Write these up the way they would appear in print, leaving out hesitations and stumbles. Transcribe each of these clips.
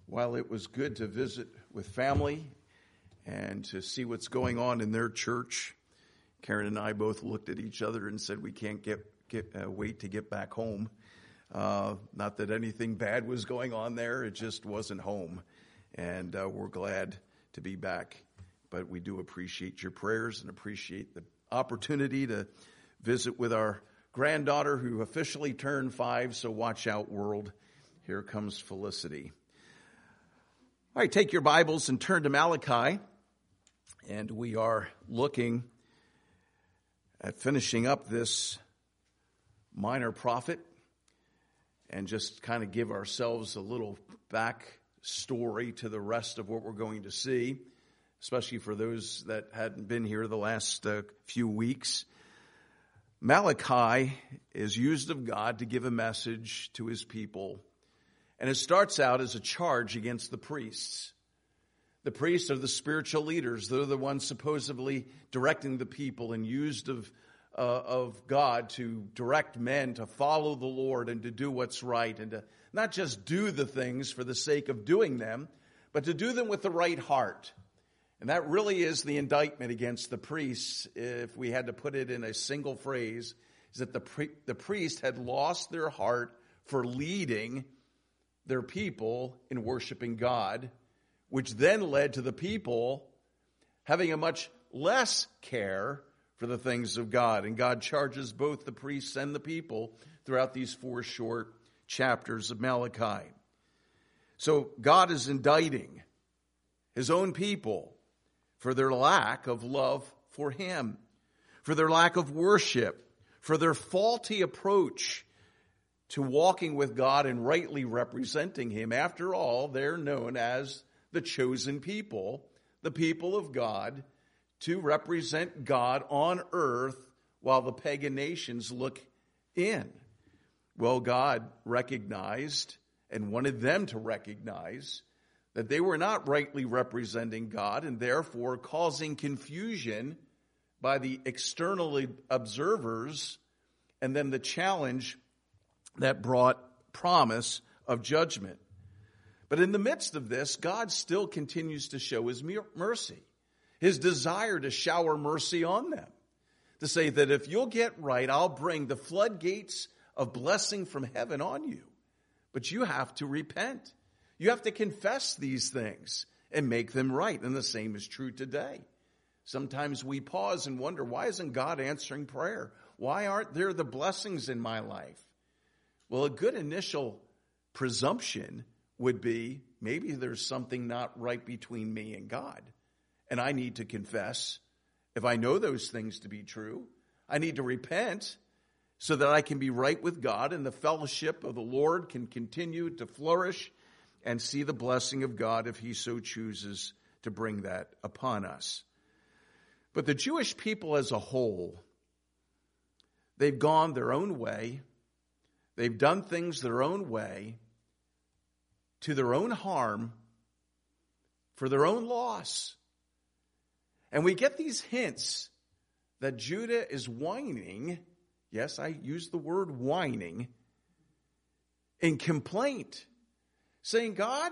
While it was good to visit with family and to see what's going on in their church, Karen and I both looked at each other and said we can't wait to get back home. Not that anything bad was going on there, it just wasn't home. And we're glad to be back. But we do appreciate your prayers and appreciate the opportunity to visit with our granddaughter who officially turned 5, so watch out, world. Here comes Felicity. All right, take your Bibles and turn to Malachi, and we are looking at finishing up this minor prophet and just kind of give ourselves a little back story to the rest of what we're going to see, especially for those that hadn't been here the last few weeks. Malachi is used of God to give a message to his people. And it starts out as a charge against the priests. The priests are the spiritual leaders. They're the ones supposedly directing the people and used of God to direct men to follow the Lord and to do what's right and to not just do the things for the sake of doing them, but to do them with the right heart. And that really is the indictment against the priests, if we had to put it in a single phrase, is that the priest had lost their heart for leading their people in worshiping God, which then led to the people having a much less care for the things of God. And God charges both the priests and the people throughout these 4 short chapters of Malachi. So God is indicting his own people for their lack of love for him, for their lack of worship, for their faulty approach to walking with God and rightly representing him. After all, they're known as the chosen people, the people of God, to represent God on earth while the pagan nations look in. Well, God recognized and wanted them to recognize that they were not rightly representing God and therefore causing confusion by the external observers, and then the challenge that brought promise of judgment. But in the midst of this, God still continues to show his mercy, his desire to shower mercy on them, to say that if you'll get right, I'll bring the floodgates of blessing from heaven on you. But you have to repent. You have to confess these things and make them right. And the same is true today. Sometimes we pause and wonder, why isn't God answering prayer? Why aren't there the blessings in my life? Well, a good initial presumption would be, maybe there's something not right between me and God. And I need to confess. If I know those things to be true, I need to repent so that I can be right with God and the fellowship of the Lord can continue to flourish and see the blessing of God if he so chooses to bring that upon us. But the Jewish people as a whole, they've gone their own way. They've done things their own way, to their own harm, for their own loss. And we get these hints that Judah is whining. Yes, I use the word whining, in complaint, saying, God,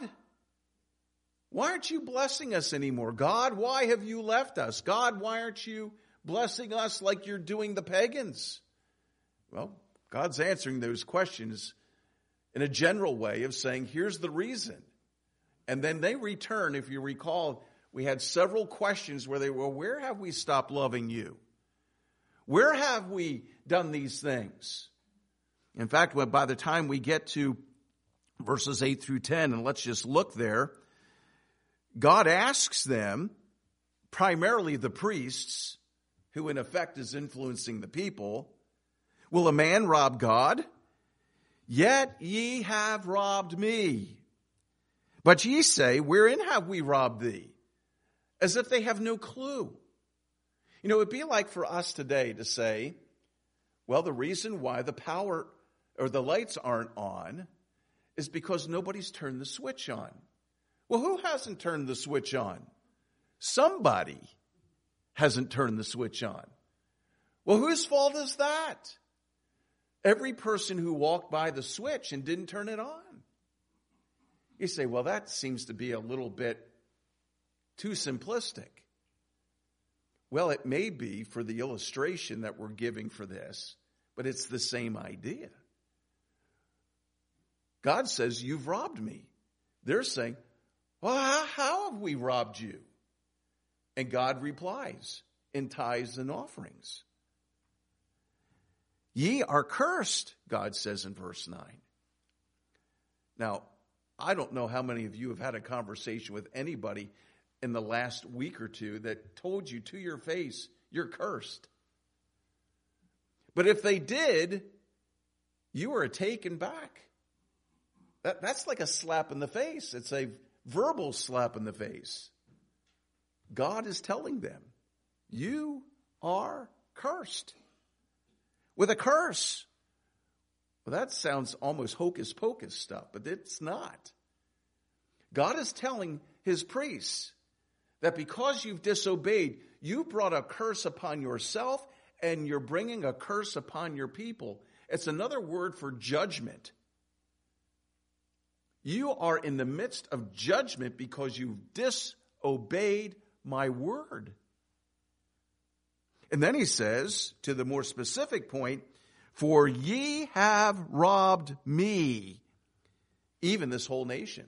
why aren't you blessing us anymore? God, why have you left us? God, why aren't you blessing us like you're doing the pagans? Well, God's answering those questions in a general way of saying, here's the reason. And then they return. If you recall, we had several questions where they were, where have we stopped loving you? Where have we done these things? In fact, by the time we get to verses 8 through 10, and let's just look there, God asks them, primarily the priests, who in effect is influencing the people, will a man rob God? Yet ye have robbed me. But ye say, wherein have we robbed thee? As if they have no clue. You know, it would be like for us today to say, well, the reason why the power or the lights aren't on is because nobody's turned the switch on. Well, who hasn't turned the switch on? Somebody hasn't turned the switch on. Well, whose fault is that? Every person who walked by the switch and didn't turn it on. You say, well, that seems to be a little bit too simplistic. Well, it may be for the illustration that we're giving for this, but it's the same idea. God says, you've robbed me. They're saying, well, how have we robbed you? And God replies in tithes and offerings. Ye are cursed, God says in verse 9. Now, I don't know how many of you have had a conversation with anybody in the last week or two that told you to your face, you're cursed. But if they did, you are taken back. That's like a slap in the face. It's a verbal slap in the face. God is telling them, you are cursed. With a curse. Well, that sounds almost hocus pocus stuff, but it's not. God is telling his priests that because you've disobeyed, you brought a curse upon yourself and you're bringing a curse upon your people. It's another word for judgment. You are in the midst of judgment because you've disobeyed my word. And then he says, to the more specific point, for ye have robbed me, even this whole nation.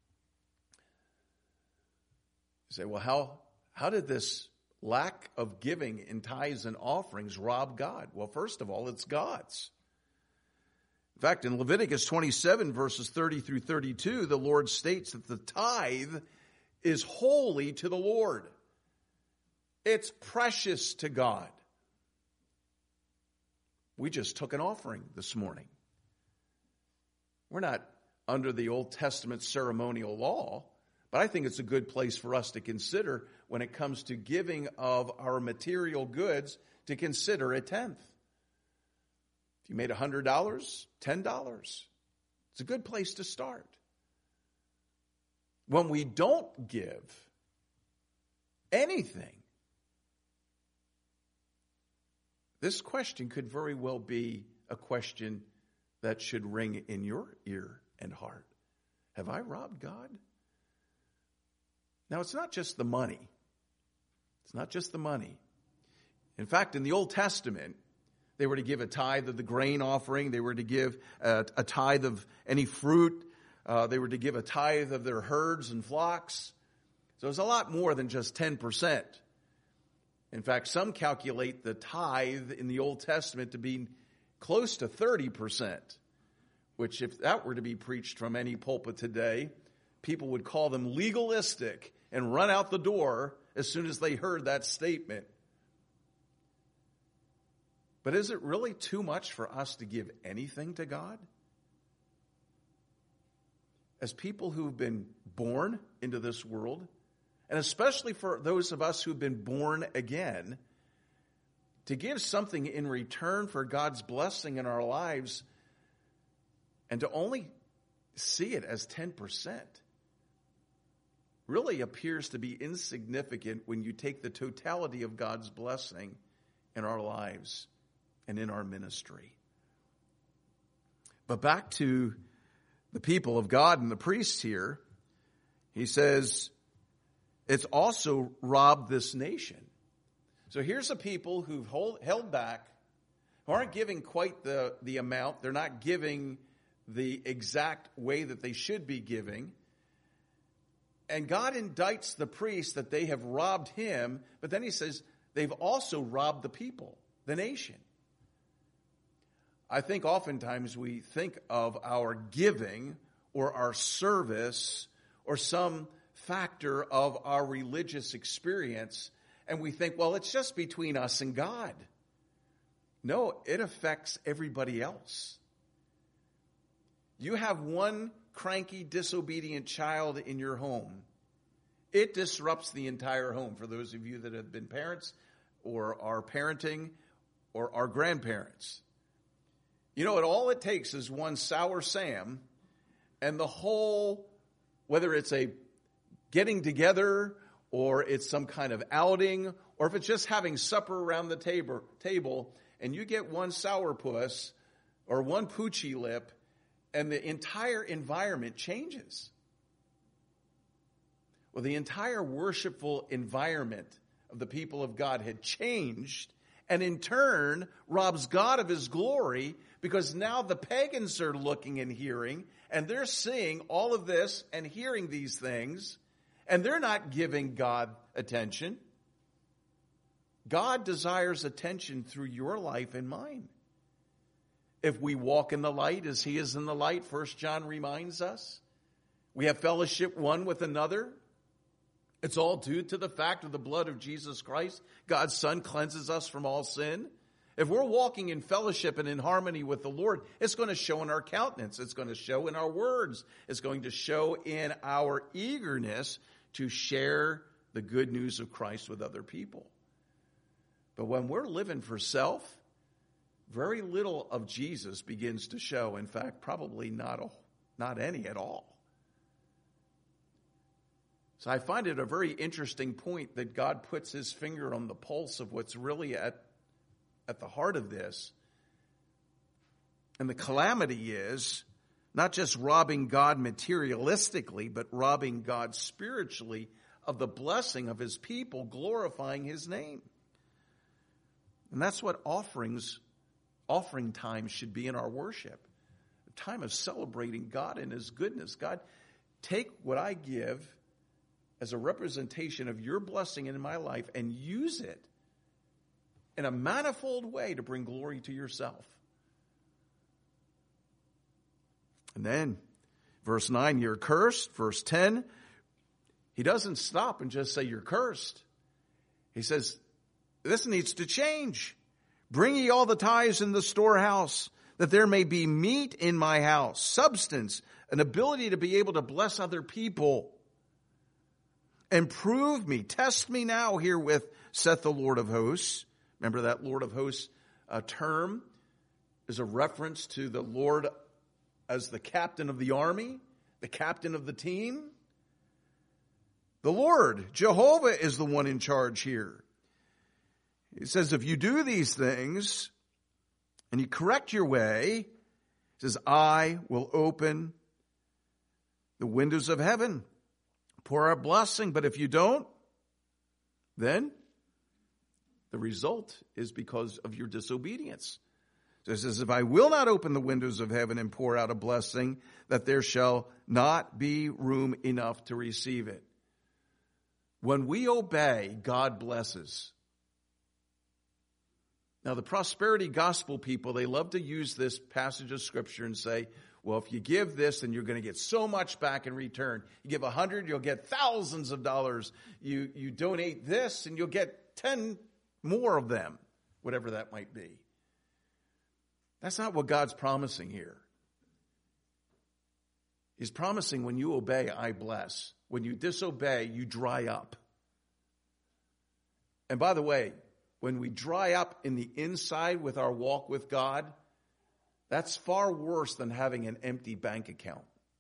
You say, well, how did this lack of giving in tithes and offerings rob God? Well, first of all, it's God's. In fact, in Leviticus 27, verses 30 through 32, the Lord states that the tithe is holy to the Lord. It's precious to God. We just took an offering this morning. We're not under the Old Testament ceremonial law, but I think it's a good place for us to consider when it comes to giving of our material goods, to consider a tenth. If you made $100, $10, it's a good place to start. When we don't give anything, this question could very well be a question that should ring in your ear and heart. Have I robbed God? Now, it's not just the money. It's not just the money. In fact, in the Old Testament, they were to give a tithe of the grain offering. They were to give a tithe of any fruit. They were to give a tithe of their herds and flocks. So it was a lot more than just 10%. In fact, some calculate the tithe in the Old Testament to be close to 30%, which if that were to be preached from any pulpit today, people would call them legalistic and run out the door as soon as they heard that statement. But is it really too much for us to give anything to God? As people who've been born into this world, and especially for those of us who've been born again, to give something in return for God's blessing in our lives and to only see it as 10% really appears to be insignificant when you take the totality of God's blessing in our lives and in our ministry. But back to the people of God and the priests here, he says, it's also robbed this nation. So here's a people who've held back, who aren't giving quite the amount. They're not giving the exact way that they should be giving. And God indicts the priests that they have robbed him, but then he says they've also robbed the people, the nation. I think oftentimes we think of our giving or our service or some factor of our religious experience, and we think, well, it's just between us and God. No, it affects everybody else. You have one cranky, disobedient child in your home. It disrupts the entire home. For those of you that have been parents or are parenting or are grandparents, you know, all it takes is one sour Sam, and the whole, whether it's a getting together or it's some kind of outing, or if it's just having supper around the table, and you get one sourpuss or one poochy lip, and the entire environment changes. Well, the entire worshipful environment of the people of God had changed, and in turn robs God of his glory, because now the pagans are looking and hearing, and they're seeing all of this and hearing these things, and they're not giving God attention. God desires attention through your life and mine. If we walk in the light as he is in the light, 1 John reminds us, we have fellowship one with another. It's all due to the fact of the blood of Jesus Christ. God's Son cleanses us from all sin. If we're walking in fellowship and in harmony with the Lord, it's going to show in our countenance. It's going to show in our words. It's going to show in our eagerness to share the good news of Christ with other people. But when we're living for self, very little of Jesus begins to show. In fact, probably not any at all. So I find it a very interesting point that God puts his finger on the pulse of what's really at the heart of this. And the calamity is not just robbing God materialistically, but robbing God spiritually of the blessing of his people, glorifying his name. And that's what offering time should be in our worship. A time of celebrating God and his goodness. God, take what I give as a representation of your blessing in my life and use it in a manifold way to bring glory to yourself. And then, verse 9, you're cursed. Verse 10, he doesn't stop and just say you're cursed. He says, this needs to change. Bring ye all the tithes in the storehouse, that there may be meat in my house, substance, an ability to be able to bless other people. And prove me, test me now herewith, saith the Lord of hosts. Remember that Lord of hosts term is a reference to the Lord as the captain of the army, the captain of the team. The Lord, Jehovah, is the one in charge here. He says, if you do these things and you correct your way, he says, I will open the windows of heaven, pour out blessing. But if you don't, then the result is because of your disobedience. So it says, if I will not open the windows of heaven and pour out a blessing, that there shall not be room enough to receive it. When we obey, God blesses. Now, the prosperity gospel people, they love to use this passage of scripture and say, well, if you give this, then you're going to get so much back in return. You give 100, you'll get thousands of dollars. You donate this, and you'll get 10 more of them, whatever that might be. That's not what God's promising here. He's promising when you obey, I bless. When you disobey, you dry up. And by the way, when we dry up in the inside with our walk with God, that's far worse than having an empty bank account.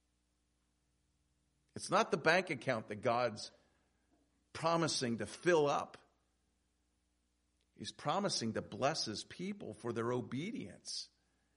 It's not the bank account that God's promising to fill up. He's promising to bless his people for their obedience.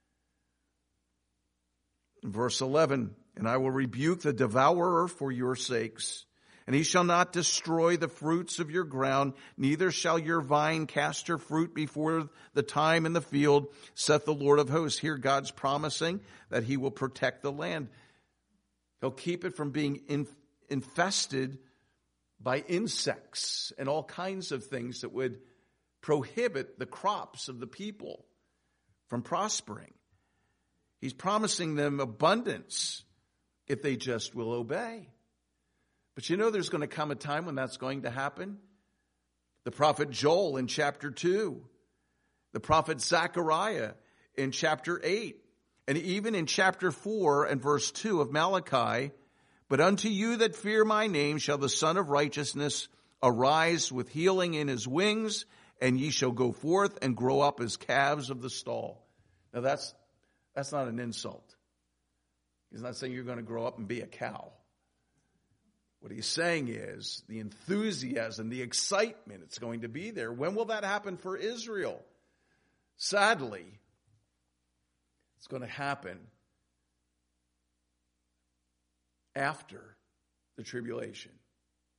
In verse 11, and I will rebuke the devourer for your sakes, and he shall not destroy the fruits of your ground, neither shall your vine cast her fruit before the time in the field, saith the Lord of hosts. Here God's promising that he will protect the land. He'll keep it from being infested by insects and all kinds of things that would prohibit the crops of the people from prospering. He's promising them abundance if they just will obey. But you know there's going to come a time when that's going to happen. The prophet Joel in chapter 2. The prophet Zechariah in chapter 8. And even in chapter 4 and verse 2 of Malachi. But unto you that fear my name shall the Son of Righteousness arise with healing in his wings, and ye shall go forth and grow up as calves of the stall. Now that's not an insult. He's not saying you're going to grow up and be a cow. What he's saying is the enthusiasm, the excitement, it's going to be there. When will that happen for Israel? Sadly, it's going to happen after the tribulation.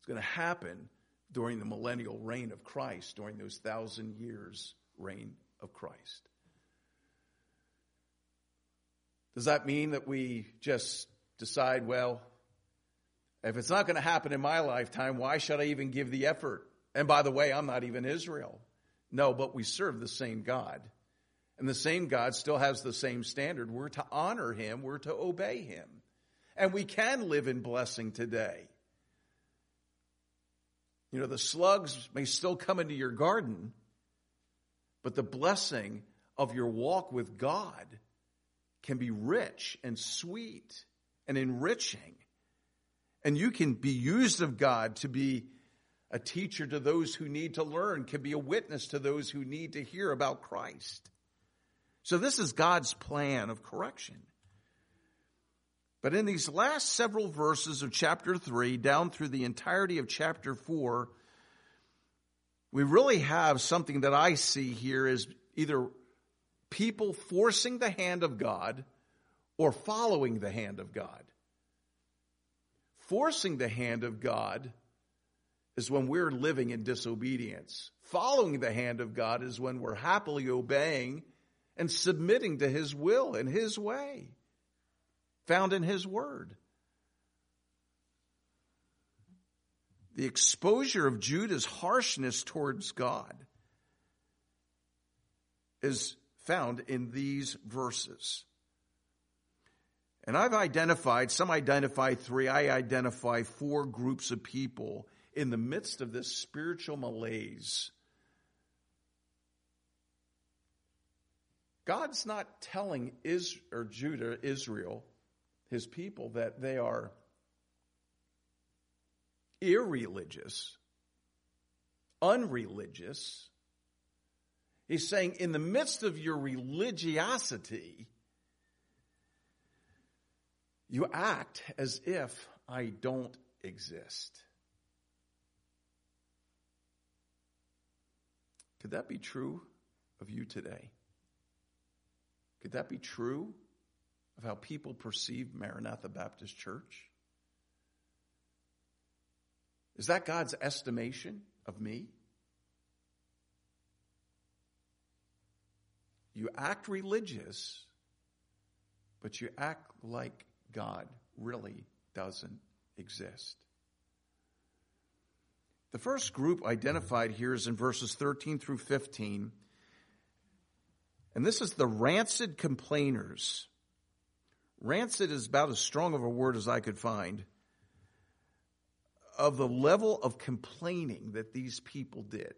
going to happen during the millennial reign of Christ, during those 1,000 years reign of Christ. Does that mean that we just decide, well, if it's not going to happen in my lifetime, why should I even give the effort? And by the way, I'm not even Israel. No, but we serve the same God. And the same God still has the same standard. We're to honor him. We're to obey him. And we can live in blessing today. You know, the slugs may still come into your garden, but the blessing of your walk with God can be rich and sweet and enriching. And you can be used of God to be a teacher to those who need to learn, can be a witness to those who need to hear about Christ. So this is God's plan of correction. But in these last several verses of chapter 3, down through the entirety of chapter 4, we really have something that I see here is either people forcing the hand of God or following the hand of God. Forcing the hand of God is when we're living in disobedience. Following the hand of God is when we're happily obeying and submitting to his will and his way, found in his word. The exposure of Judah's harshness towards God is found in these verses. And I've identified, some identify 3, I identify 4 groups of people in the midst of this spiritual malaise. God's not telling Israel, his people, that they are irreligious, unreligious. He's saying in the midst of your religiosity, you act as if I don't exist. Could that be true of you today? Could that be true of how people perceive Maranatha Baptist Church? Is that God's estimation of me? You act religious, but you act like God really doesn't exist. The first group identified here is in verses 13 through 15. And this is the rancid complainers. Rancid is about as strong of a word as I could find of the level of complaining that these people did.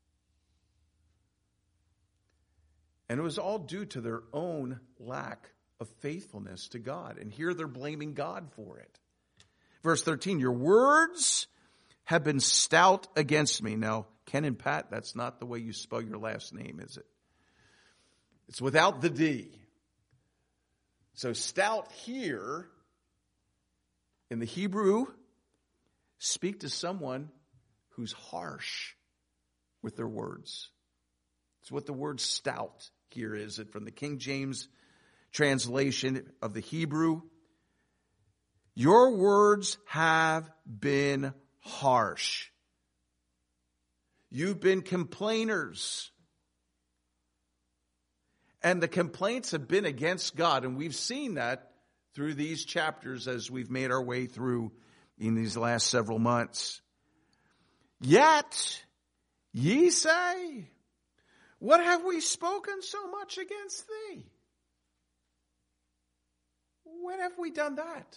And it was all due to their own lack of faithfulness to God. And here they're blaming God for it. Verse 13, your words have been stout against me. Now, Ken and Pat, that's not the way you spell your last name, is it? It's without the D. So stout here in the Hebrew speak to someone who's harsh with their words. It's what the word stout here is. It from the King James translation of the Hebrew. Your words have been harsh. You've been complainers. And the complaints have been against God. And we've seen that through these chapters as we've made our way through in these last several months. Yet, ye say, what have we spoken so much against thee? When have we done that?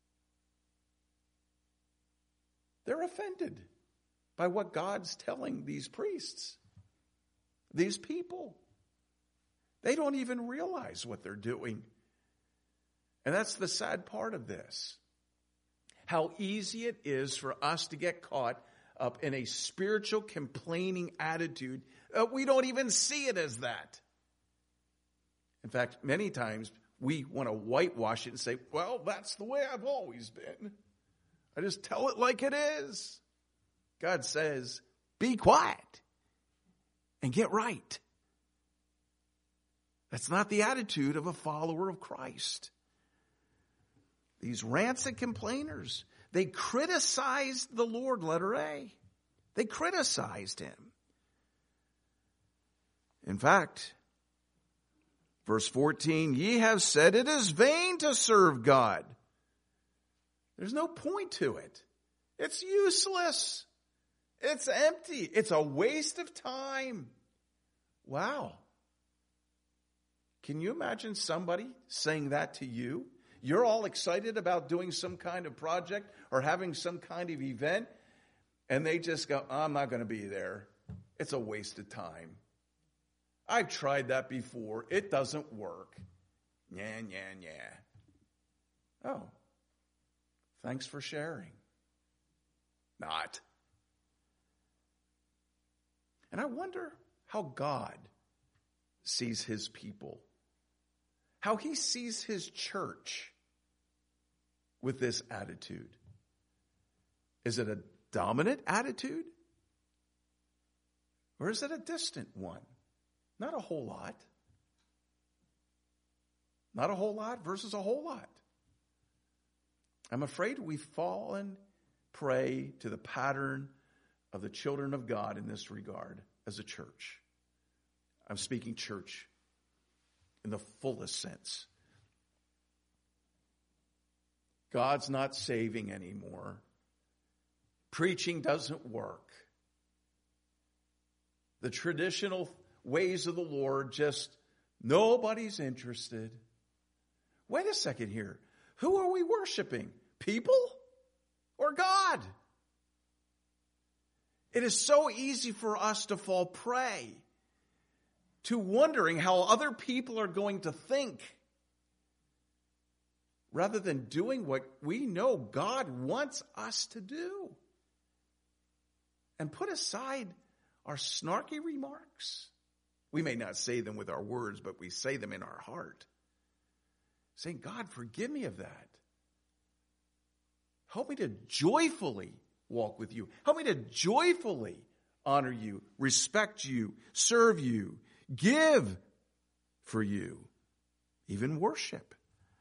They're offended by what God's telling these priests, these people. They don't even realize what they're doing. And that's the sad part of this. How easy it is for us to get caught up in a spiritual complaining attitude. We don't even see it as that. In fact, many times we want to whitewash it and say, well, that's the way I've always been. I just tell it like it is. God says, be quiet and get right. That's not the attitude of a follower of Christ. These rancid complainers, They criticized the Lord, letter A. They criticized him. In fact, verse 14, ye have said it is vain to serve God. There's no point to it. It's useless. It's empty. It's a waste of time. Wow. Can you imagine somebody saying that to you? You're all excited about doing some kind of project or having some kind of event, and they just go, I'm not going to be there. It's a waste of time. I've tried that before. It doesn't work. Yeah. Oh, thanks for sharing. Not. And I wonder how God sees his people, how he sees his church with this attitude. Is it a dominant attitude? Or is it a distant one? Not a whole lot. Not a whole lot versus a whole lot. I'm afraid we've fallen prey to the pattern of the children of God in this regard as a church. I'm speaking church in the fullest sense. God's not saving anymore. Preaching doesn't work. The traditional ways of the Lord, just nobody's interested. Wait a second here. Who are we worshiping? People or God? It is so easy for us to fall prey to wondering how other people are going to think, rather than doing what we know God wants us to do. And put aside our snarky remarks. We may not say them with our words, but we say them in our heart. Saying, God, forgive me of that. Help me to joyfully walk with you. Help me to joyfully honor you, respect you, serve you, give for you, even worship.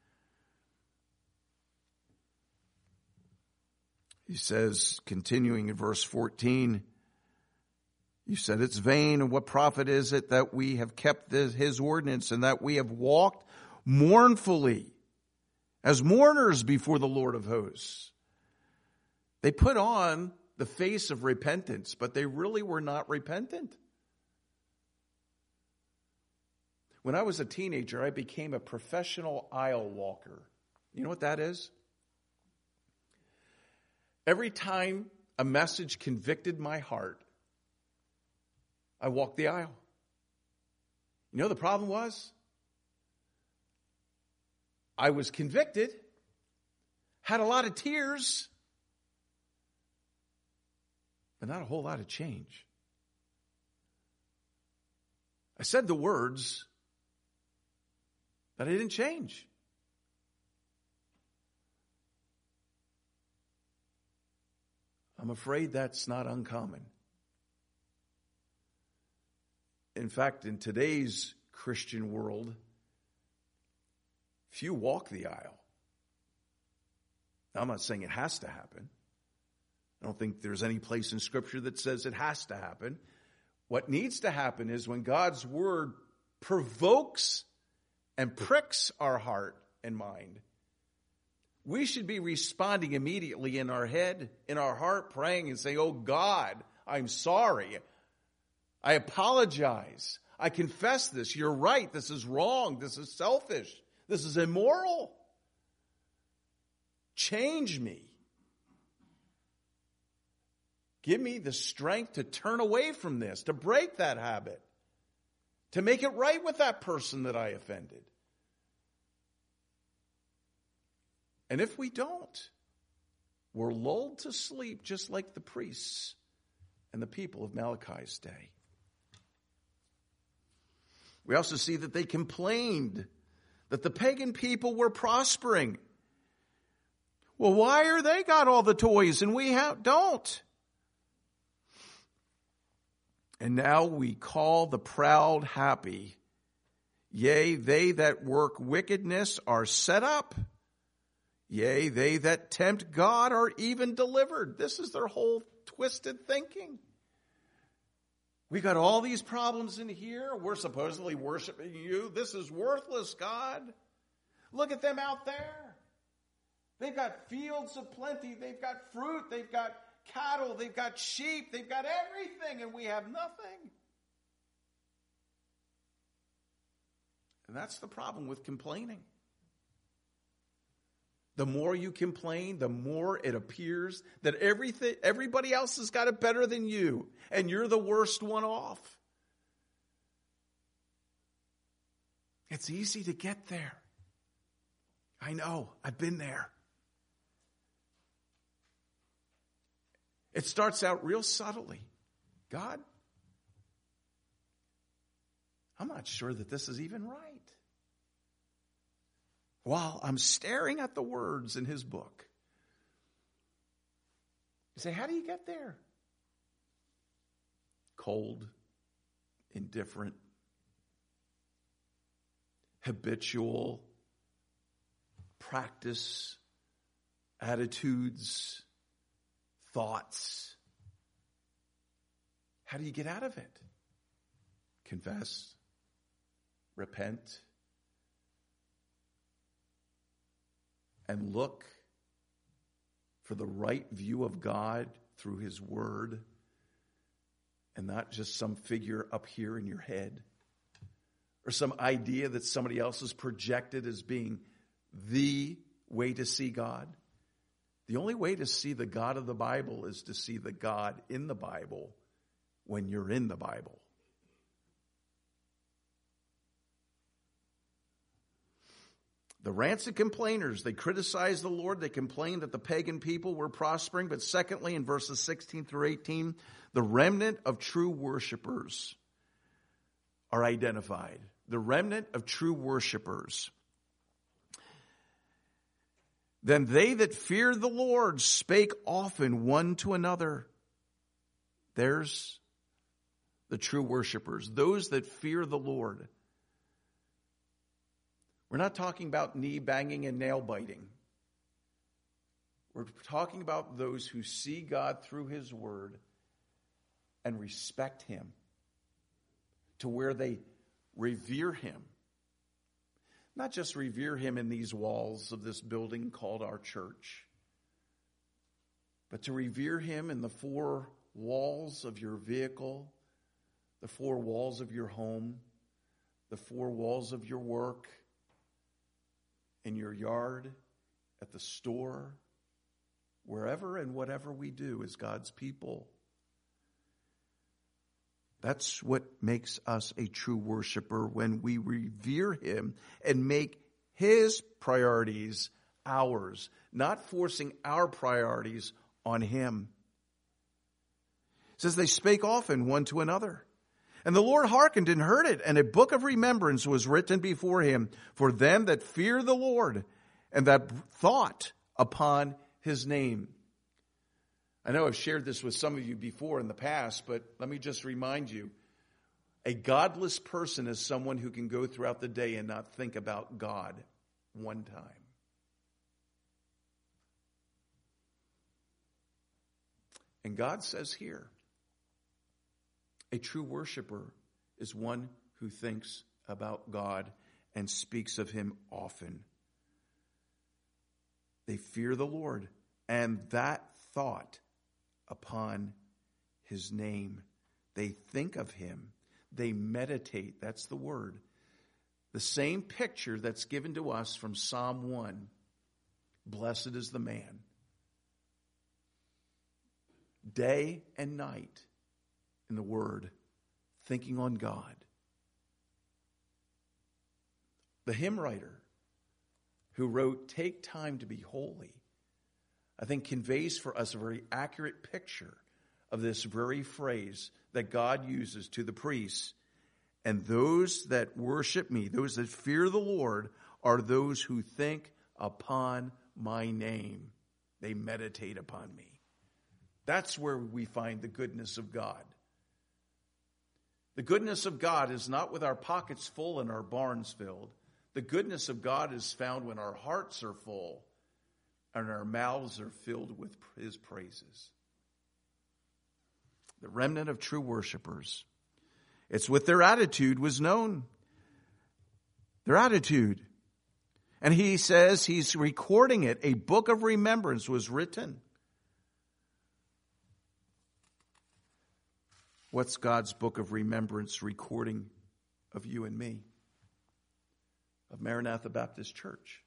He says, continuing in verse 14, you said it's vain, and what profit is it that we have kept his ordinance and that we have walked mournfully as mourners before the Lord of hosts? They put on the face of repentance, but they really were not repentant. When I was a teenager, I became a professional aisle walker. You know what that is? Every time a message convicted my heart, I walked the aisle. You know the problem was? I was convicted, had a lot of tears, but not a whole lot of change. I said the words, but I didn't change. I'm afraid that's not uncommon. In fact, in today's Christian world, few walk the aisle. Now, I'm not saying it has to happen. I don't think there's any place in Scripture that says it has to happen. What needs to happen is when God's Word provokes and pricks our heart and mind, we should be responding immediately in our head, in our heart, praying and saying, oh God, I'm sorry. I apologize. I confess this. You're right. This is wrong. This is selfish. This is immoral. Change me. Give me the strength to turn away from this, to break that habit, to make it right with that person that I offended. And if we don't, we're lulled to sleep just like the priests and the people of Malachi's day. We also see that they complained that the pagan people were prospering. Well, why are they got all the toys and we don't? And now we call the proud happy. Yea, they that work wickedness are set up. Yea, they that tempt God are even delivered. This is their whole twisted thinking. We got all these problems in here. We're supposedly worshiping you. This is worthless, God. Look at them out there. They've got fields of plenty. They've got fruit. They've got cattle. They've got sheep. They've got everything, and we have nothing. And that's the problem with complaining. The more you complain, the more it appears that everybody else has got it better than you, and you're the worst one off. It's easy to get there. I know, I've been there. It starts out real subtly. God, I'm not sure that this is even right. While I'm staring at the words in his book. You say, how do you get there? Cold, indifferent, habitual practice, attitudes, thoughts. How do you get out of it? Confess, repent, and look for the right view of God through his word, and not just some figure up here in your head or some idea that somebody else has projected as being the way to see God. The only way to see the God of the Bible is to see the God in the Bible when you're in the Bible. The rancid complainers, they criticized the Lord. They complained that the pagan people were prospering. But secondly, in verses 16 through 18, the remnant of true worshipers are identified. The remnant of true worshipers. Then they that feared the Lord spake often one to another. There's the true worshipers, those that fear the Lord. We're not talking about knee banging and nail biting. We're talking about those who see God through his word and respect him to where they revere him. Not just revere him in these walls of this building called our church, but to revere him in the four walls of your vehicle, the four walls of your home, the four walls of your work, in your yard, at the store, wherever and whatever we do as God's people. That's what makes us a true worshiper, when we revere him and make his priorities ours, not forcing our priorities on him. It says they spake often one to another. And the Lord hearkened and heard it, and a book of remembrance was written before him for them that fear the Lord and that thought upon his name. I know I've shared this with some of you before in the past, but let me just remind you, a godless person is someone who can go throughout the day and not think about God one time. And God says here, a true worshiper is one who thinks about God and speaks of him often. They fear the Lord, and that thought upon his name. They think of him. They meditate. That's the word. The same picture that's given to us from Psalm 1. Blessed is the man. Day and night in the word, thinking on God. The hymn writer who wrote, "Take time to be holy," I think conveys for us a very accurate picture of this very phrase that God uses to the priests. And those that worship me, those that fear the Lord, are those who think upon my name. They meditate upon me. That's where we find the goodness of God. The goodness of God is not with our pockets full and our barns filled. The goodness of God is found when our hearts are full and our mouths are filled with his praises. The remnant of true worshipers. It's what their attitude was known. Their attitude. And he says he's recording it. A book of remembrance was written. What's God's book of remembrance recording of you and me? Of Maranatha Baptist Church.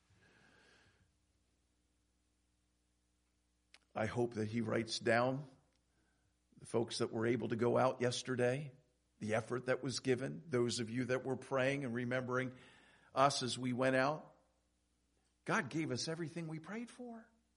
I hope that he writes down the folks that were able to go out yesterday, the effort that was given, those of you that were praying and remembering us as we went out. God gave us everything we prayed for.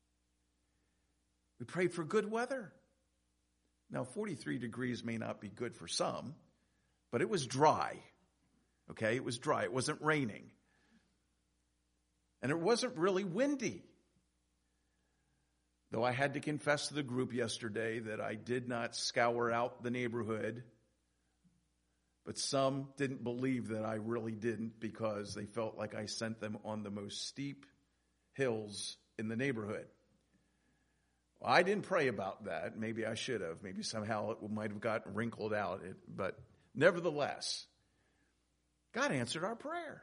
We prayed for good weather. Now, 43 degrees may not be good for some, but it was dry. Okay, it was dry. It wasn't raining. And it wasn't really windy. Though I had to confess to the group yesterday that I did not scour out the neighborhood, but some didn't believe that I really didn't because they felt like I sent them on the most steep hills in the neighborhood. Well, I didn't pray about that. Maybe I should have. Maybe somehow it might have gotten wrinkled out. But nevertheless, God answered our prayers.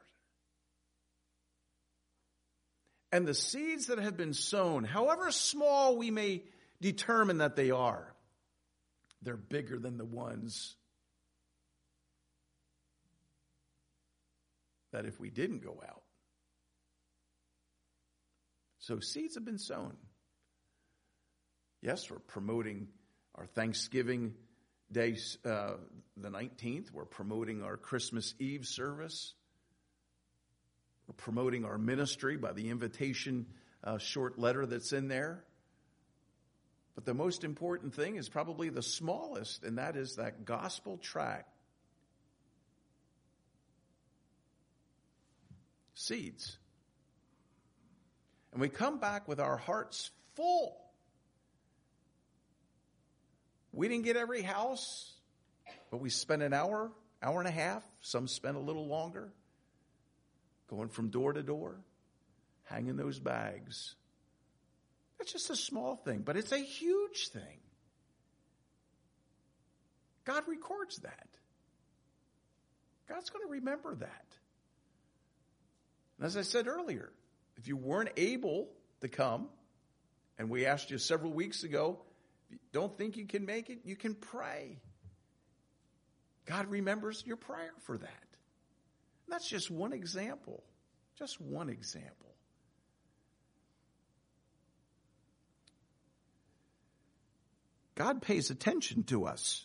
And the seeds that have been sown, however small we may determine that they are, they're bigger than the ones that if we didn't go out. So seeds have been sown. Yes, we're promoting our Thanksgiving Day, the 19th. We're promoting our Christmas Eve service. We're promoting our ministry by the invitation short letter that's in there. But the most important thing is probably the smallest, and that is that gospel tract. Seeds. And we come back with our hearts full. We didn't get every house, but we spent an hour and a half. Some spent a little longer. Going from door to door, hanging those bags. That's just a small thing, but it's a huge thing. God records that. God's going to remember that. And as I said earlier, if you weren't able to come, and we asked you several weeks ago, if you don't think you can make it, you can pray. God remembers your prayer for that. That's just one example. Just one example. God pays attention to us.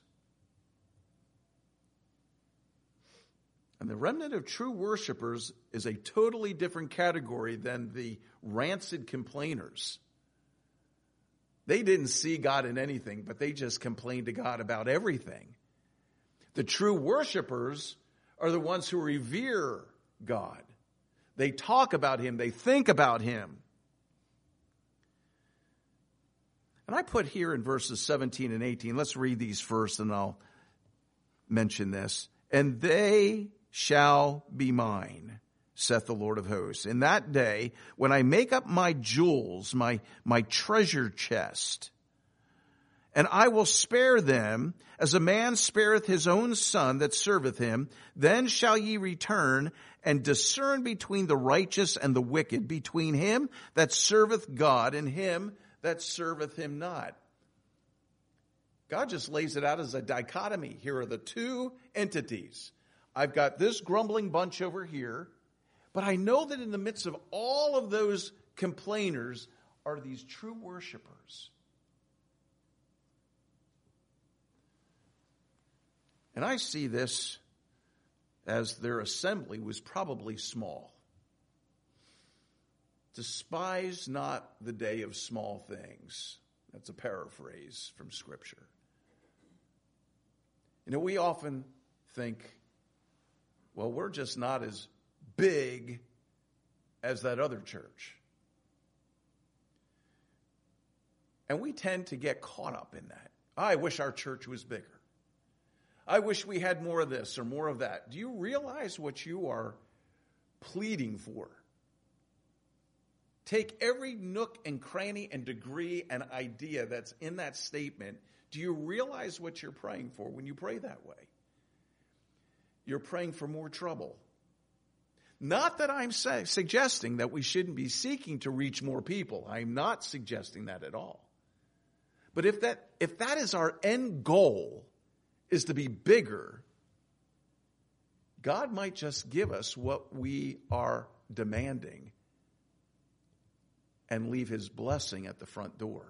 And the remnant of true worshipers is a totally different category than the rancid complainers. They didn't see God in anything, but they just complained to God about everything. The true worshipers are the ones who revere God. They talk about him. They think about him. And I put here in verses 17 and 18, let's read these first and I'll mention this. And they shall be mine, saith the Lord of hosts, in that day when I make up my jewels, my treasure chest. And I will spare them as a man spareth his own son that serveth him. Then shall ye return and discern between the righteous and the wicked, between him that serveth God and him that serveth him not. God just lays it out as a dichotomy. Here are the two entities. I've got this grumbling bunch over here, but I know that in the midst of all of those complainers are these true worshipers. And I see this as their assembly was probably small. Despise not the day of small things. That's a paraphrase from Scripture. You know, we often think, well, we're just not as big as that other church. And we tend to get caught up in that. I wish our church was bigger. I wish we had more of this or more of that. Do you realize what you are pleading for? Take every nook and cranny and degree and idea that's in that statement. Do you realize what you're praying for when you pray that way? You're praying for more trouble. Not that I'm suggesting that we shouldn't be seeking to reach more people. I'm not suggesting that at all. But if that is our end goal, is to be bigger, God might just give us what we are demanding and leave his blessing at the front door.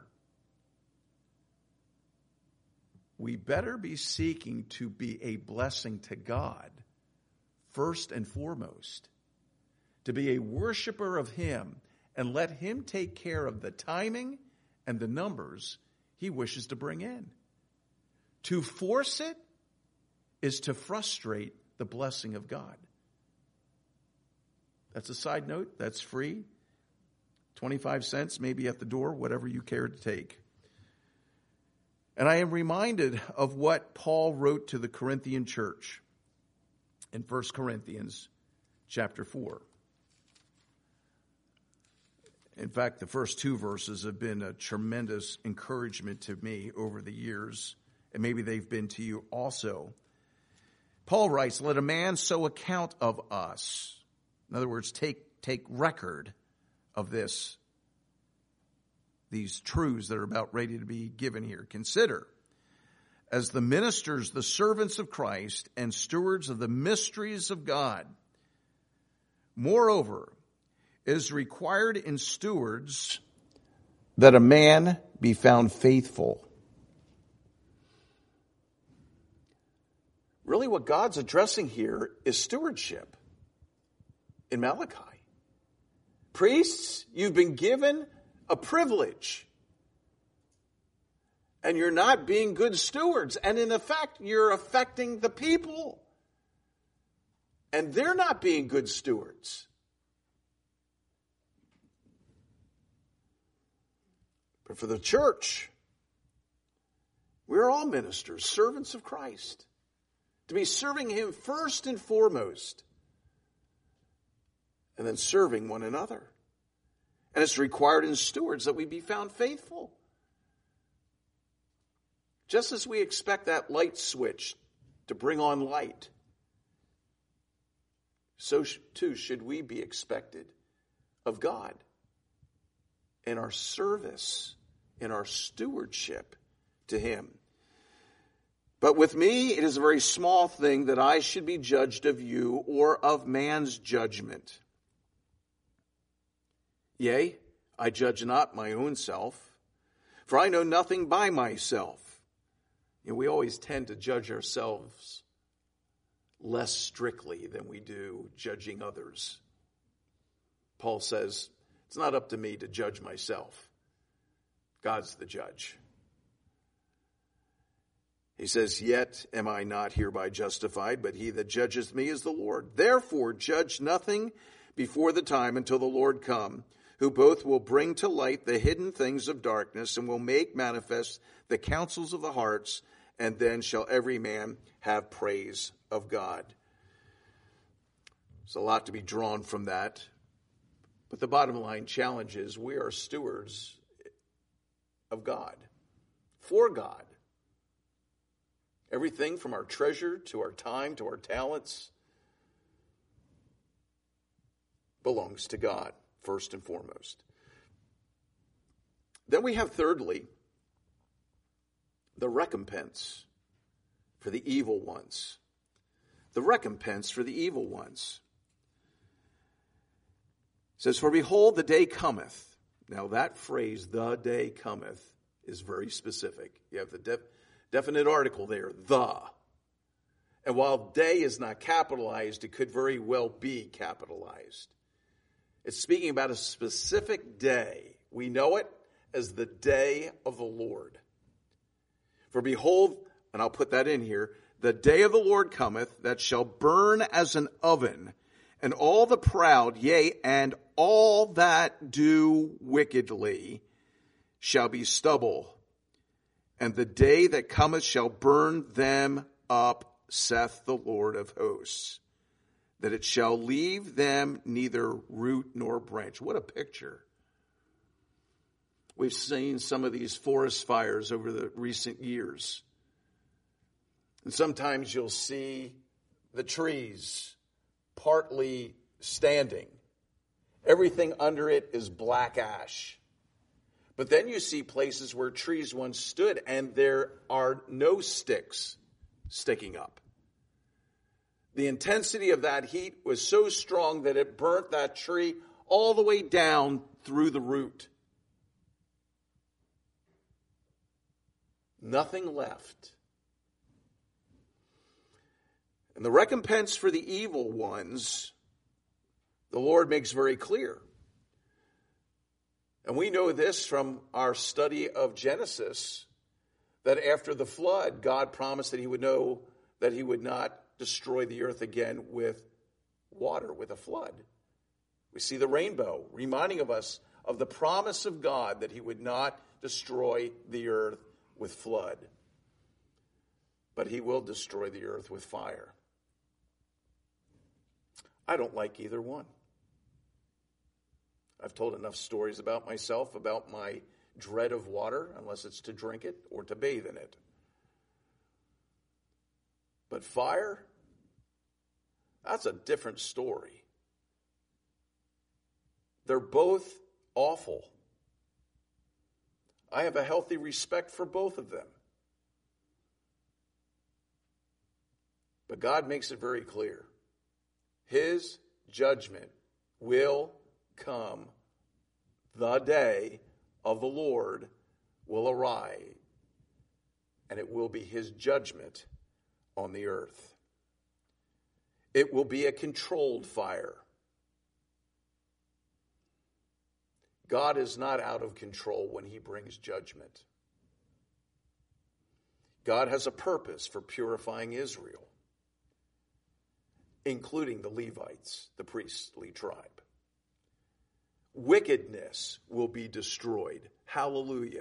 We better be seeking to be a blessing to God first and foremost, to be a worshiper of him and let him take care of the timing and the numbers he wishes to bring in. To force it is to frustrate the blessing of God. That's a side note. That's free. 25 cents, maybe at the door, whatever you care to take. And I am reminded of what Paul wrote to the Corinthian church in 1 Corinthians chapter 4. In fact, the first two verses have been a tremendous encouragement to me over the years, and maybe they've been to you also. Paul writes, "Let a man so account of us." In other words, take record of these truths that are about ready to be given here. "Consider, as the ministers, the servants of Christ, and stewards of the mysteries of God. Moreover, it is required in stewards that a man be found faithful." Really what God's addressing here is stewardship in Malachi. Priests, you've been given a privilege. And you're not being good stewards. And in effect, you're affecting the people. And they're not being good stewards. But for the church, we're all ministers, servants of Christ. To be serving him first and foremost. And then serving one another. And it's required in stewards that we be found faithful. Just as we expect that light switch to bring on light, so too should we be expected of God in our service, in our stewardship to him. "But with me it is a very small thing that I should be judged of you or of man's judgment. Yea, I judge not my own self, for I know nothing by myself." We always tend to judge ourselves less strictly than we do judging others. Paul says, it's not up to me to judge myself. God's the judge. He says, "Yet am I not hereby justified, but he that judgeth me is the Lord. Therefore judge nothing before the time until the Lord come, who both will bring to light the hidden things of darkness and will make manifest the counsels of the hearts, and then shall every man have praise of God." There's a lot to be drawn from that. But the bottom line challenge is we are stewards of God, for God. Everything from our treasure to our time to our talents belongs to God, first and foremost. Then we have thirdly, the recompense for the evil ones. The recompense for the evil ones. It says, "For behold, the day cometh." Now that phrase, "the day cometh," is very specific. You have the definite article there, "the." And while "day" is not capitalized, it could very well be capitalized. It's speaking about a specific day. We know it as the day of the Lord. "For behold," and I'll put that in here, "the day of the Lord cometh, that shall burn as an oven, and all the proud, yea, and all that do wickedly shall be stubble. And the day that cometh shall burn them up, saith the Lord of hosts, that it shall leave them neither root nor branch." What a picture We've seen some of these forest fires over the recent years. And sometimes you'll see the trees partly standing. Everything under it is black ash. But then you see places where trees once stood and there are no sticks sticking up. The intensity of that heat was so strong that it burnt that tree all the way down through the root. Nothing left. And the recompense for the evil ones, the Lord makes very clear. And we know this from our study of Genesis, that after the flood, God promised that he would not destroy the earth again with water, with a flood. We see the rainbow reminding of us of the promise of God that he would not destroy the earth with flood, but he will destroy the earth with fire. I don't like either one. I've told enough stories about myself, about my dread of water, unless it's to drink it or to bathe in it. But fire, that's a different story. They're both awful. I have a healthy respect for both of them. But God makes it very clear. His judgment will come. The day of the Lord will arrive, and it will be his judgment on the earth. It will be a controlled fire. God is not out of control when he brings judgment. God has a purpose for purifying Israel, including the Levites, the priestly tribe. Wickedness will be destroyed. Hallelujah.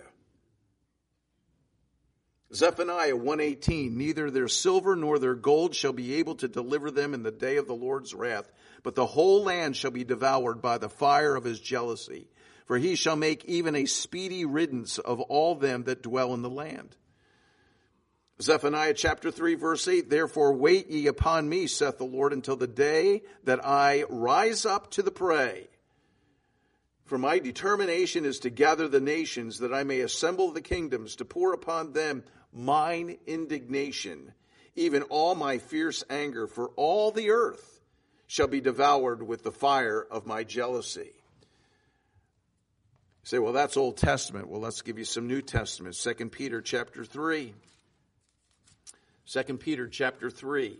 Zephaniah 1:18, neither their silver nor their gold shall be able to deliver them in the day of the Lord's wrath, but the whole land shall be devoured by the fire of his jealousy. For he shall make even a speedy riddance of all them that dwell in the land. Zephaniah chapter 3 verse 8, therefore wait ye upon me, saith the Lord, until the day that I rise up to the prey. For my determination is to gather the nations, that I may assemble the kingdoms, to pour upon them mine indignation, even all my fierce anger, for all the earth shall be devoured with the fire of my jealousy. You say, well, that's Old Testament. Well, let's give you some New Testament. 2 Peter chapter 3. 2 Peter chapter 3.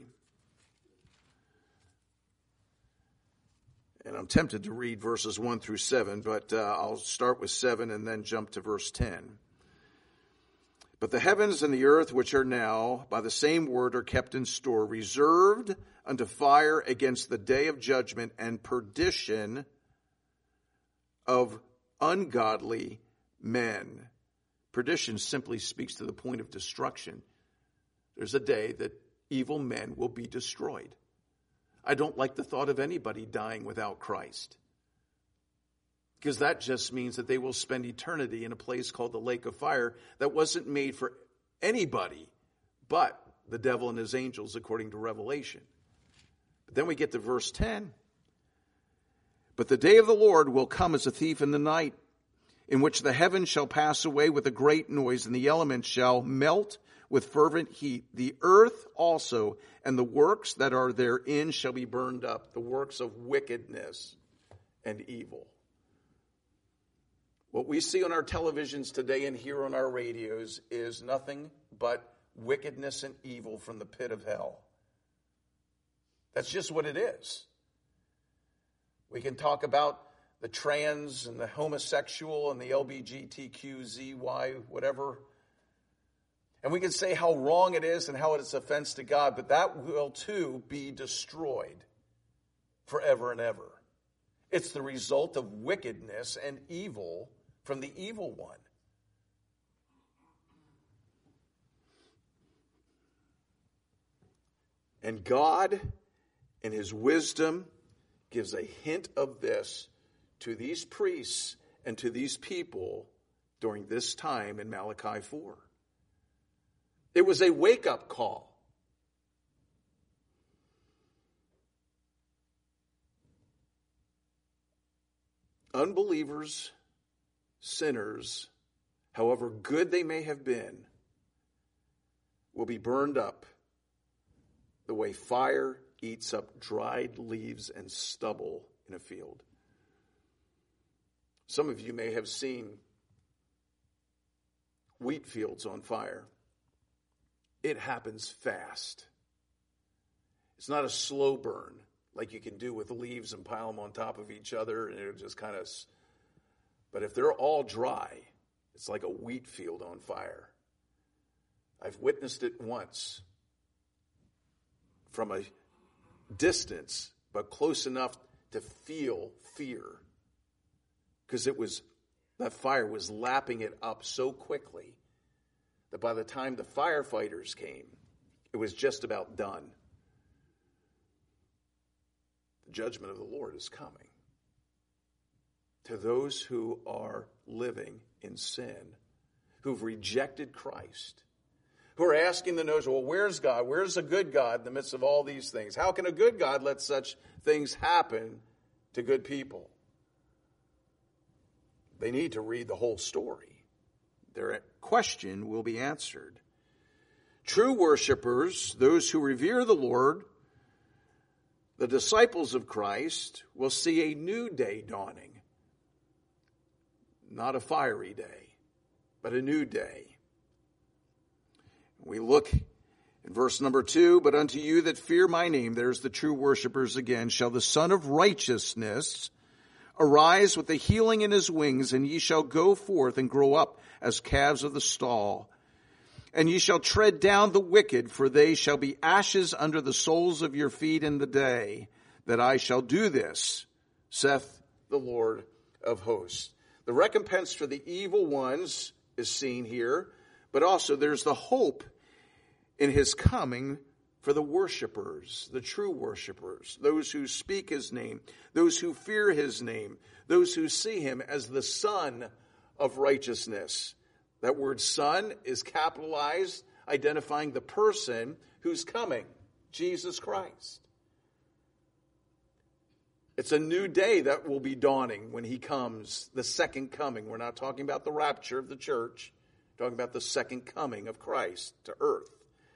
And I'm tempted to read verses 1 through 7, but I'll start with 7 and then jump to verse 10. But the heavens and the earth, which are now, by the same word, are kept in store, reserved unto fire against the day of judgment and perdition of ungodly men. Perdition simply speaks to the point of destruction. There's a day that evil men will be destroyed. I don't like the thought of anybody dying without Christ, because that just means that they will spend eternity in a place called the lake of fire that wasn't made for anybody but the devil and his angels, according to Revelation. But then we get to verse 10. But the day of the Lord will come as a thief in the night, in which the heavens shall pass away with a great noise, and the elements shall melt with fervent heat. The earth also and the works that are therein shall be burned up, the works of wickedness and evil. What we see on our televisions today and hear on our radios is nothing but wickedness and evil from the pit of hell. That's just what it is. We can talk about the trans and the homosexual and the LGBTQZY, whatever. And we can say how wrong it is and how it is offense to God, but that will too be destroyed forever and ever. It's the result of wickedness and evil from the evil one. And God, in his wisdom, gives a hint of this to these priests and to these people during this time in Malachi 4. It was a wake-up call. Unbelievers, sinners, however good they may have been, will be burned up the way fire eats up dried leaves and stubble in a field. Some of you may have seen wheat fields on fire. It happens fast. It's not a slow burn like you can do with leaves and pile them on top of each other and it'll just kind of... But if they're all dry, it's like a wheat field on fire. I've witnessed it once from a distance, but close enough to feel fear. Because that fire was lapping it up so quickly that by the time the firefighters came, it was just about done. The judgment of the Lord is coming to those who are living in sin, who've rejected Christ, who are asking the notion, well, where's God? Where's a good God in the midst of all these things? How can a good God let such things happen to good people? They need to read the whole story. Their question will be answered. True worshipers, those who revere the Lord, the disciples of Christ, will see a new day dawning. Not a fiery day, but a new day. We look in verse number 2, but unto you that fear my name, there's the true worshipers again, shall the Son of Righteousness arise with the healing in his wings, and ye shall go forth and grow up as calves of the stall. And ye shall tread down the wicked, for they shall be ashes under the soles of your feet in the day that I shall do this, saith the Lord of hosts. The recompense for the evil ones is seen here, but also there's the hope in his coming for the worshipers, the true worshipers, those who speak his name, those who fear his name, those who see him as the Son of Righteousness. That word son is capitalized, identifying the person who's coming, Jesus Christ. It's a new day that will be dawning when he comes, the second coming. We're not talking about the rapture of the church. We're talking about the second coming of Christ to earth.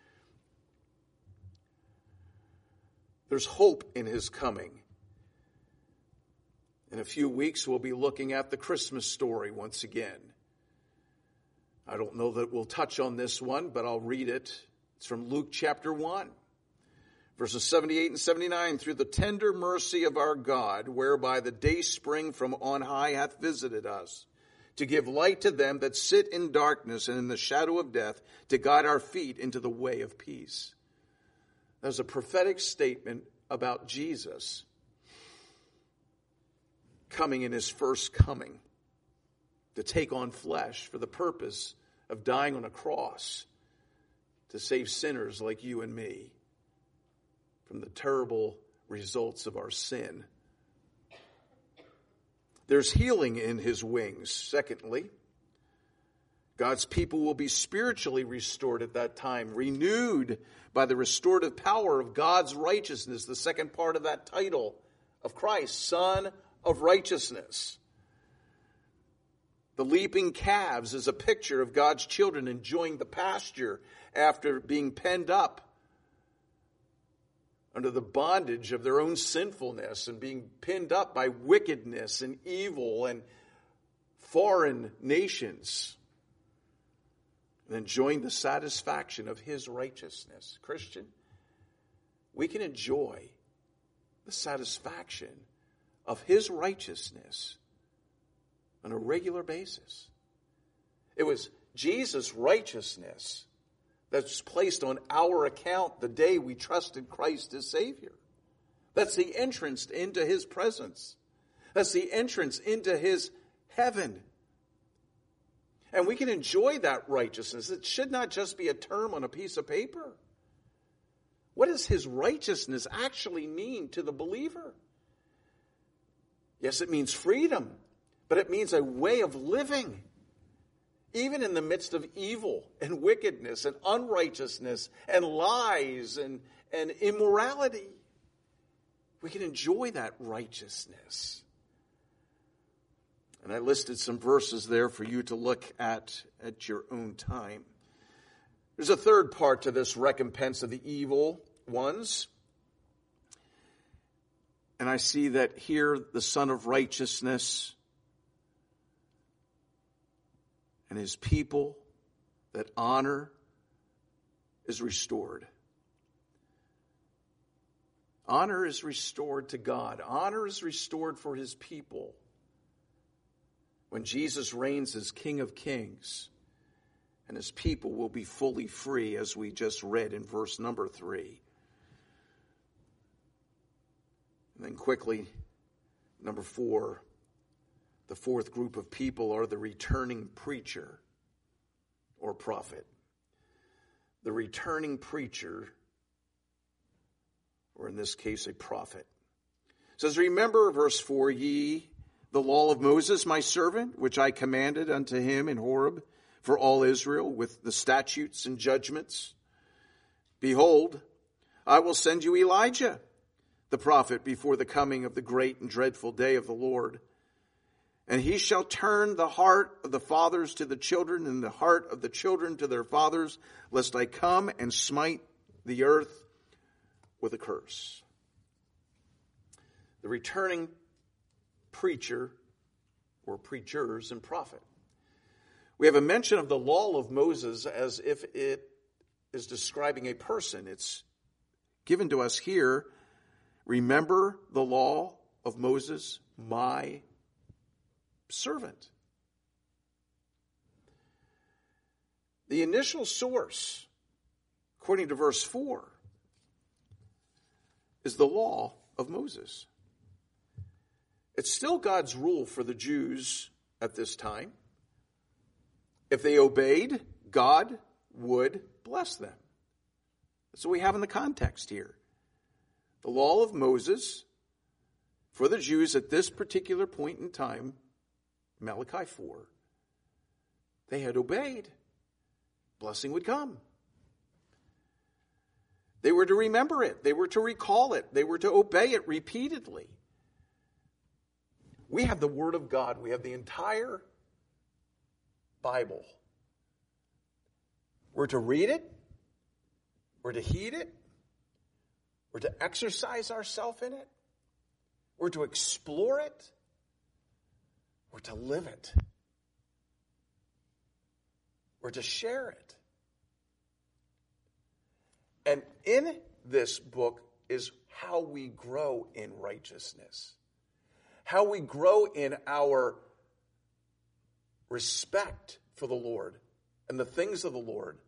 There's hope in his coming. In a few weeks, we'll be looking at the Christmas story once again. I don't know that we'll touch on this one, but I'll read it. It's from Luke chapter 1. Verses 78 and 79, through the tender mercy of our God, whereby the day spring from on high hath visited us, to give light to them that sit in darkness and in the shadow of death, to guide our feet into the way of peace. There's a prophetic statement about Jesus coming in his first coming, to take on flesh for the purpose of dying on a cross to save sinners like you and me from the terrible results of our sin. There's healing in his wings. Secondly, God's people will be spiritually restored at that time, renewed by the restorative power of God's righteousness, the second part of that title of Christ, Son of Righteousness. The leaping calves is a picture of God's children enjoying the pasture after being penned up under the bondage of their own sinfulness and being pinned up by wickedness and evil and foreign nations, and enjoying the satisfaction of his righteousness. Christian, we can enjoy the satisfaction of his righteousness on a regular basis. It was Jesus' righteousness that's placed on our account the day we trusted Christ as Savior. That's the entrance into his presence. That's the entrance into his heaven. And we can enjoy that righteousness. It should not just be a term on a piece of paper. What does his righteousness actually mean to the believer? Yes, it means freedom, but it means a way of living. even in the midst of evil and wickedness and unrighteousness and lies and immorality. We can enjoy that righteousness. And I listed some verses there for you to look at your own time. There's a third part to this recompense of the evil ones. And I see that here the Son of Righteousness and his people, that honor is restored. Honor is restored to God. Honor is restored for his people. When Jesus reigns as King of Kings, and his people will be fully free, as we just read in verse number 3. And then quickly, number 4, the fourth group of people are the returning preacher or prophet. The returning preacher, or in this case, a prophet. It says, remember, verse 4, ye the law of Moses, my servant, which I commanded unto him in Horeb for all Israel, with the statutes and judgments. Behold, I will send you Elijah, the prophet, before the coming of the great and dreadful day of the Lord. And he shall turn the heart of the fathers to the children, and the heart of the children to their fathers, lest I come and smite the earth with a curse. The returning preacher, or preachers and prophet. We have a mention of the law of Moses as if it is describing a person. It's given to us here. Remember the law of Moses, my servant. The initial source, according to verse 4, is the law of Moses. It's still God's rule for the Jews at this time. If they obeyed, God would bless them. That's what we have in the context here. The law of Moses for the Jews at this particular point in time, Malachi 4, they had obeyed. Blessing would come. They were to remember it. They were to recall it. They were to obey it repeatedly. We have the Word of God. We have the entire Bible. We're to read it. We're to heed it. We're to exercise ourselves in it. We're to explore it. We're to live it. We're to share it. And in this book is how we grow in righteousness. How we grow in our respect for the Lord and the things of the Lord.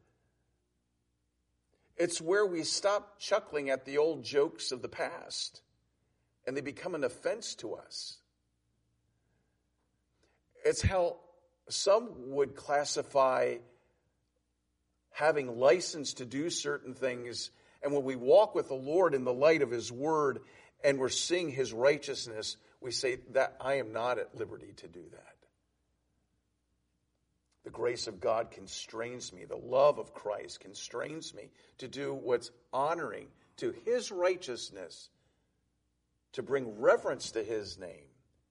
It's where we stop chuckling at the old jokes of the past and they become an offense to us. It's how some would classify having license to do certain things, and when we walk with the Lord in the light of his word and we're seeing his righteousness, we say that I am not at liberty to do that. The grace of God constrains me. The love of Christ constrains me to do what's honoring to his righteousness, to bring reverence to his name,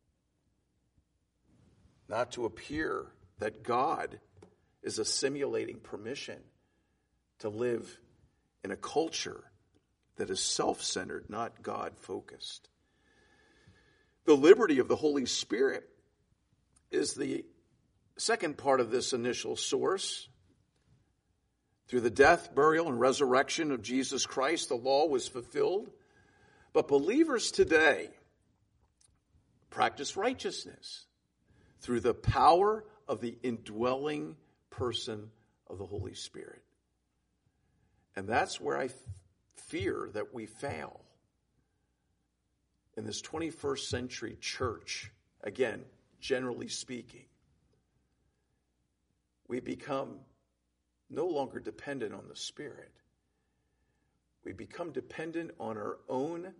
not to appear that God is assimilating permission to live in a culture that is self-centered, not God-focused. The liberty of the Holy Spirit is the second part of this initial source. Through the death, burial, and resurrection of Jesus Christ, the law was fulfilled. But believers today practice righteousness through the power of the indwelling person of the Holy Spirit. And that's where I fear that we fail in this 21st century church. Again, generally speaking, we become no longer dependent on the Spirit. We become dependent on our own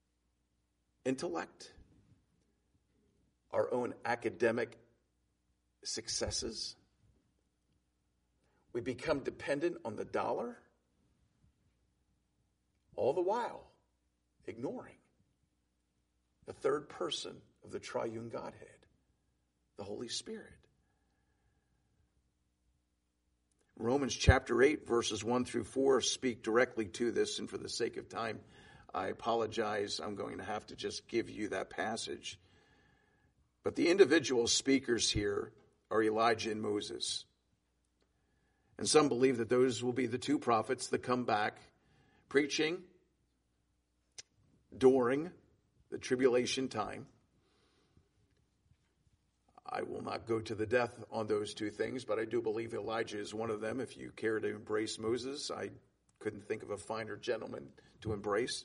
intellect, our own academic successes. We become dependent on the dollar, all the while ignoring the third person of the triune Godhead, the Holy Spirit. Romans chapter 8, verses 1 through 4 speak directly to this, and for the sake of time, I apologize. I'm going to have to just give you that passage. But the individual speakers here are Elijah and Moses. And some believe that those will be the two prophets that come back preaching during the tribulation time. I will not go to the death on those two things, but I do believe Elijah is one of them. If you care to embrace Moses, I couldn't think of a finer gentleman to embrace.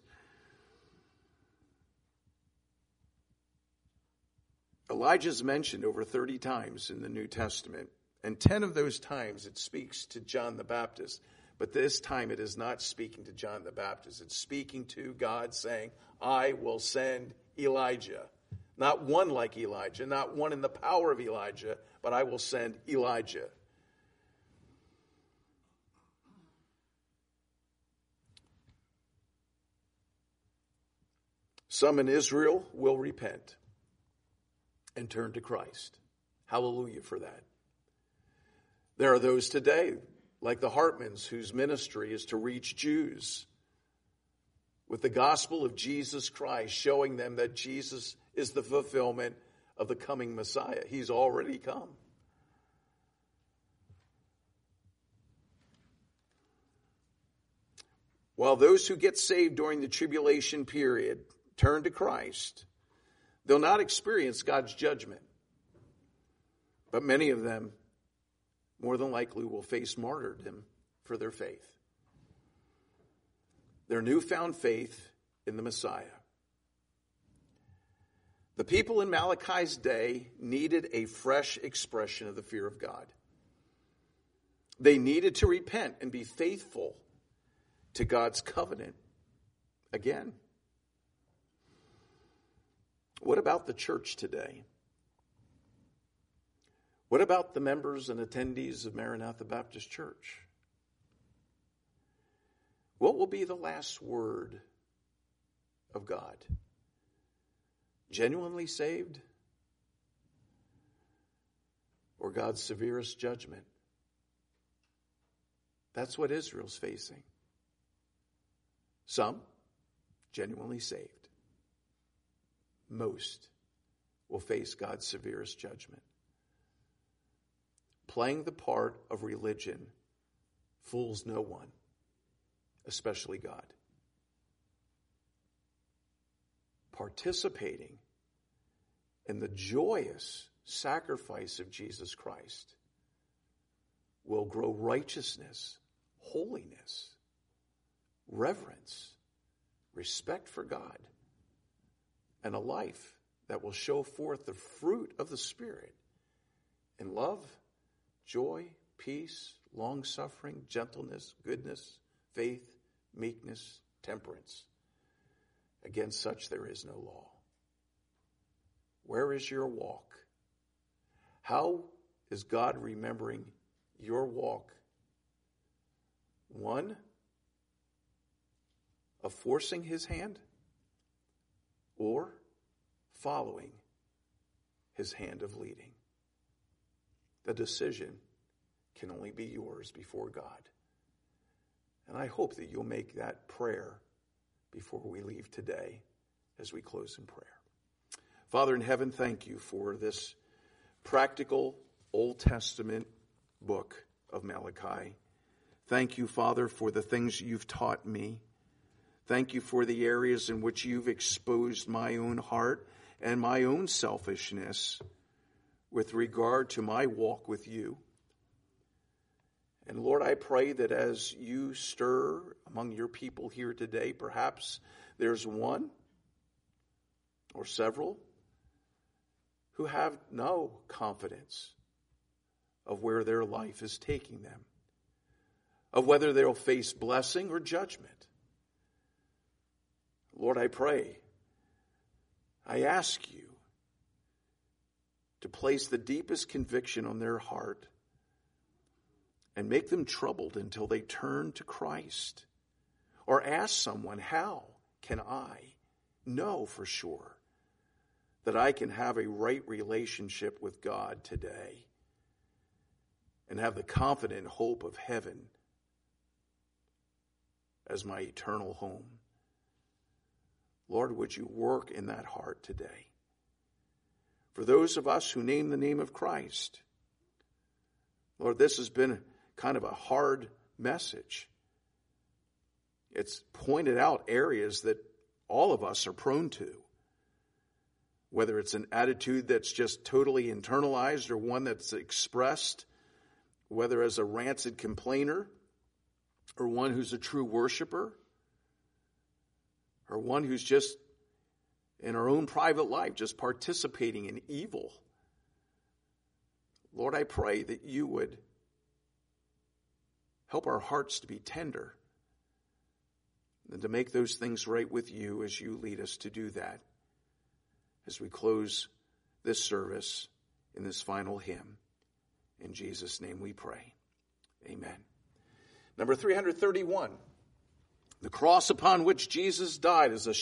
Elijah is mentioned over 30 times in the New Testament, and 10 of those times it speaks to John the Baptist. But this time it is not speaking to John the Baptist. It's speaking to God saying, I will send Elijah. Not one like Elijah, not one in the power of Elijah, but I will send Elijah. Some in Israel will repent and turn to Christ. Hallelujah for that. There are those today, like the Hartmans, whose ministry is to reach Jews with the gospel of Jesus Christ, showing them that Jesus is the fulfillment of the coming Messiah. He's already come. While those who get saved during the tribulation period turn to Christ, they'll not experience God's judgment. But many of them, more than likely, will face martyrdom for their faith. Their newfound faith in the Messiah. The people in Malachi's day needed a fresh expression of the fear of God. They needed to repent and be faithful to God's covenant again. What about the church today? What about the members and attendees of Maranatha Baptist Church? What will be the last word of God? Genuinely saved? Or God's severest judgment? That's what Israel's facing. Some, genuinely saved. Most will face God's severest judgment. Playing the part of religion fools no one, especially God. Participating in the joyous sacrifice of Jesus Christ will grow righteousness, holiness, reverence, respect for God, and a life that will show forth the fruit of the Spirit in love, joy, peace, long-suffering, gentleness, goodness, faith, meekness, temperance. Against such there is no law. Where is your walk? How is God remembering your walk? One, of forcing his hand, or following his hand of leading. The decision can only be yours before God. And I hope that you'll make that prayer before we leave today as we close in prayer. Father in heaven, thank you for this practical Old Testament book of Malachi. Thank you, Father, for the things you've taught me. Thank you for the areas in which you've exposed my own heart and my own selfishness with regard to my walk with you. And Lord, I pray that as you stir among your people here today, perhaps there's one or several who have no confidence of where their life is taking them, of whether they'll face blessing or judgment. Lord, I pray, I ask you to place the deepest conviction on their heart and make them troubled until they turn to Christ or ask someone, how can I know for sure that I can have a right relationship with God today and have the confident hope of heaven as my eternal home? Lord, would you work in that heart today? For those of us who name the name of Christ, Lord, this has been kind of a hard message. It's pointed out areas that all of us are prone to, whether it's an attitude that's just totally internalized or one that's expressed, whether as a rancid complainer or one who's a true worshiper or one who's just in our own private life just participating in evil. Lord, I pray that you would help our hearts to be tender and to make those things right with you as you lead us to do that as we close this service in this final hymn. In Jesus' name we pray. Amen. Number 331. The cross upon which Jesus died is a